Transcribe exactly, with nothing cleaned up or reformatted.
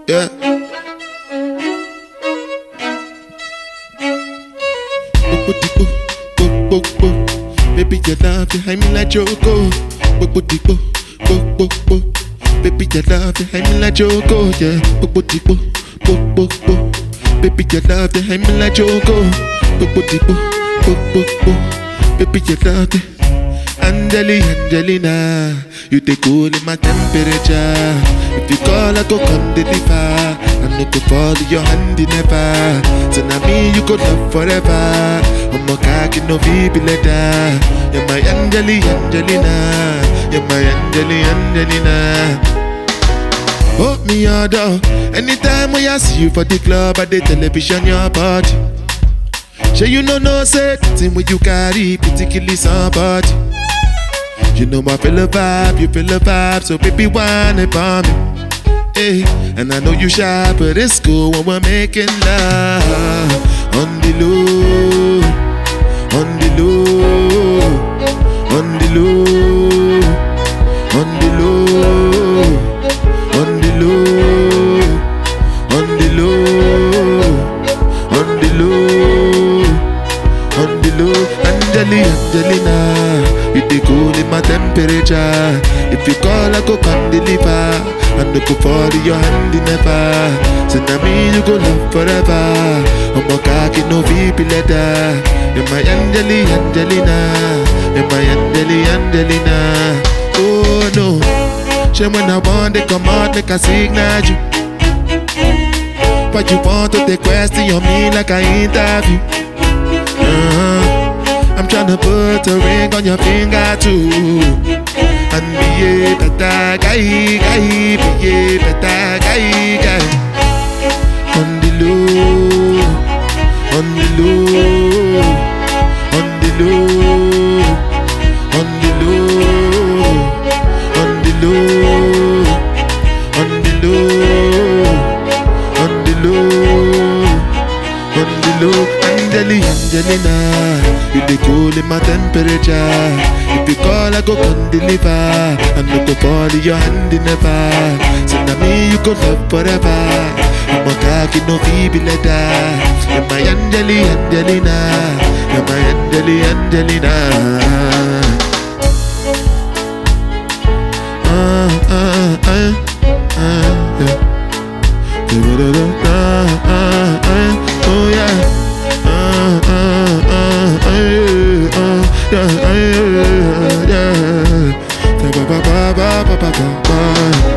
Yeah. Boop, boop, boop, boop, boop, boop. Baby, your love behind me like Joko. Boop, boop, boop, boop, boop, boop. Baby, your love behind me like Joko. Yeah. Boop, boop, boop, boop, boop, boop. Baby, your love behind me like Joko. Boop, boop, boop, boop, boop, boop. Baby, your love. Angeli, Angelina, you take cool in my temperature. If you call, I go come deliver. I no go fall in your hand never. So now me you go love forever. I'm a cocky no baby letter. You're my Angeli, Angelina. You're my Angeli, Angelina. Hold me your door. Anytime when I see you for the club or the television, your body. Sure you know no certain when you carry particularly somebody. You know I feel a vibe, you feel a vibe, so baby whine about me. Hey, and I know you shy, but it's cool when we're making love. On the low, on the low, on the low, on the low, on the low, on the low, on the low, on the low. Angeli, Angelina, you dey cool in my temperature. If you call, I go come deliver. I no go fall in your hand never. So now me you go love forever. I'm a cocky no V P letter. You're my Angeli, Angelina. You're my Angeli, Angelina. Oh no, she when I want to come out, make a signal you. But you want to take question on me like I interview. Uh-huh. I'm tryna put a ring on your finger too. And be a better guy, guy, be a better guy, guy. On the low, on the low, on the low, on the low, on the low, on the low, on the low, on the low. Angeli, Angelina, you dey cool in my temperature. If you call, I go come deliver. I no go fall in your hand never. So now me you go love forever. I'm a cocky no baby letter. You're my Angeli, Angelina. You're my Angeli, Angelina. Uh, uh, uh, uh, yeah. Uh, uh, uh, oh yeah. Uh, uh, uh, uh, uh, yeah, yeah, yeah, yeah. Ba ba ba ba ba ba ba.